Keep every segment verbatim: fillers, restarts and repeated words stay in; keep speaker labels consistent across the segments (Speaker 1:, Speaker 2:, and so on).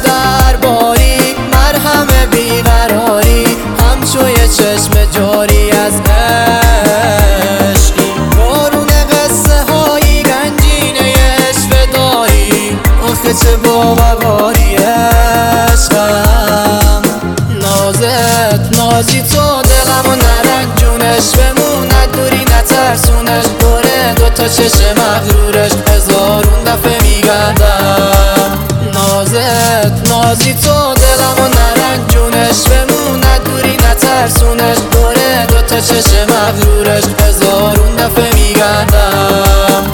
Speaker 1: درباری، مرهم بیقراری، همچو یه چشم جاری از عشقی. بارون قصه هایی گنجینه عشوه داری، آخه چه باوقاری عشقم. نازت نازی تو دلمو نرنجونش، بموند دوری نترسونش، دوره دوتا چشم مغرورش هزارون دفعه میگردم. نازت نازی تو دلمو نرنجونش، بموند دوری نترسونش، دوره دوتا چشم مغرورش هزارون دفعه میگردم.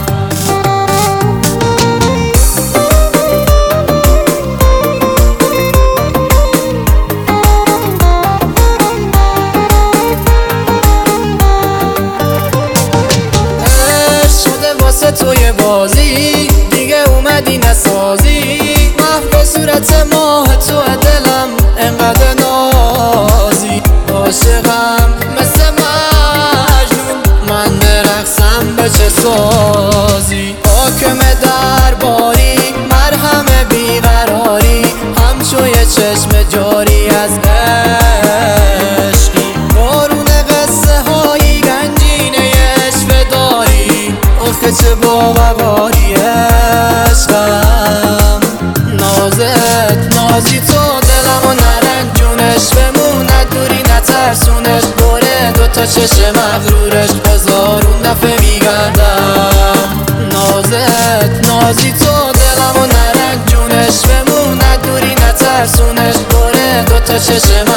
Speaker 1: توی بازی دیگه اومدی نسازی، محو صورت ماه تو دلم انقدر نازی. عاشقم مثل مجنون، من برقصم به چه سازی. حاکم درباری، مرهم بیقراری، همچو یه چشم جاری از عشقی. بارون قصه هایی گنجینه عشوه داری، آخه چه باوقاری عشقم. نازت نازی تو دلمو نرنجونش، بموند دوری نترسونش، دوره دوتا چشم مغرورش هزارون دفعه میگردم. نازت نازی تو دلمو نرنجونش، بموند دوری نترسونش، دوره دوتا چشم